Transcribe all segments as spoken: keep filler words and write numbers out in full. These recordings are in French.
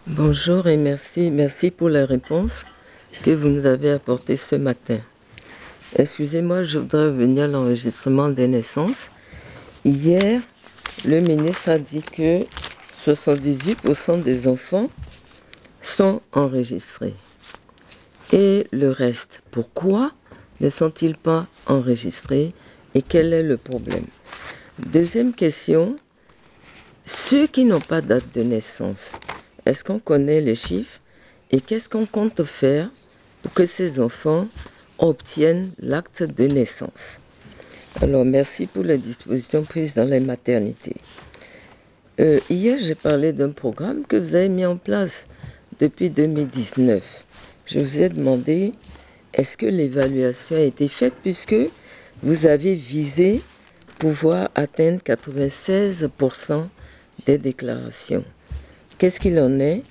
Bonjour et merci, merci pour la réponse que vous nous avez apportée ce matin. Excusez-moi, je voudrais revenir à l'enregistrement des naissances. Hier, le ministre a dit que soixante-dix-huit pour cent des enfants sont enregistrés. Et le reste, pourquoi ne sont-ils pas enregistrés et quel est le problème? Deuxième question, ceux qui n'ont pas date de naissance, est-ce qu'on connaît les chiffres et qu'est-ce qu'on compte faire pour que ces enfants obtiennent l'acte de naissance? Alors, merci pour les dispositions prises dans les maternités. Euh, hier, j'ai parlé d'un programme que vous avez mis en place depuis deux mille dix-neuf. Je vous ai demandé, est-ce que l'évaluation a été faite puisque vous avez visé pouvoir atteindre quatre-vingt-seize pour cent des déclarations. Qu'est-ce qu'il en est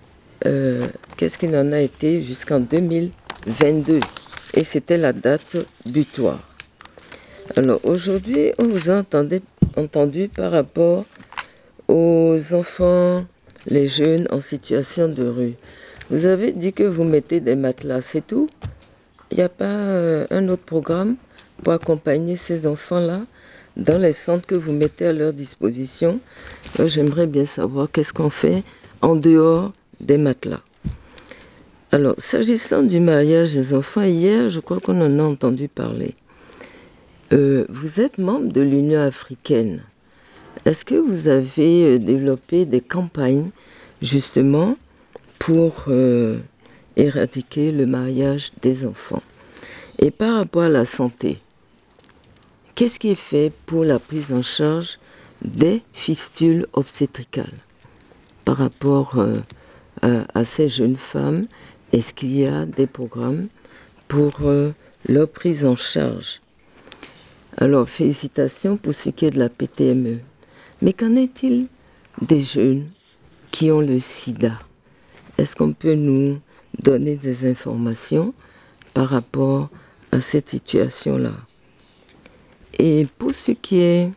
euh, Qu'est-ce qu'il en a été jusqu'en deux mille vingt-deux? Et c'était la date butoir. Alors aujourd'hui, on vous a entendu, entendu par rapport aux enfants, les jeunes en situation de rue. Vous avez dit que vous mettez des matelas, c'est tout? Il n'y a pas euh, un autre programme pour accompagner ces enfants-là dans les centres que vous mettez à leur disposition? Moi, j'aimerais bien savoir qu'est-ce qu'on fait en dehors des matelas. Alors, s'agissant du mariage des enfants, hier, je crois qu'on en a entendu parler. Euh, vous êtes membre de l'Union africaine. Est-ce que vous avez développé des campagnes, justement, pour euh, éradiquer le mariage des enfants? Et par rapport à la santé, qu'est-ce qui est fait pour la prise en charge des fistules obstétricales par rapport euh, à, à ces jeunes femmes? Est-ce qu'il y a des programmes pour euh, leur prise en charge? Alors, félicitations pour ce qui est de la P T M E. Mais qu'en est-il des jeunes qui ont le sida? Est-ce qu'on peut nous donner des informations par rapport à cette situation-là? Et pour ce qui est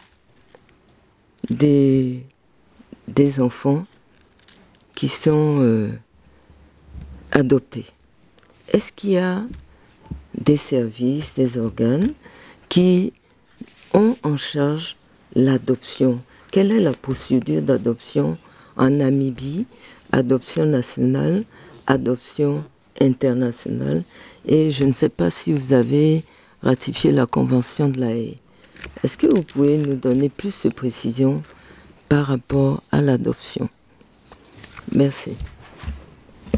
des, des enfants qui sont euh, adoptés, est-ce qu'il y a des services, des organes qui ont en charge l'adoption? Quelle est la procédure d'adoption en Namibie? Adoption nationale, adoption internationale. Et je ne sais pas si vous avez ratifié la Convention de La Haye. Est-ce que vous pouvez nous donner plus de précisions par rapport à l'adoption? Merci.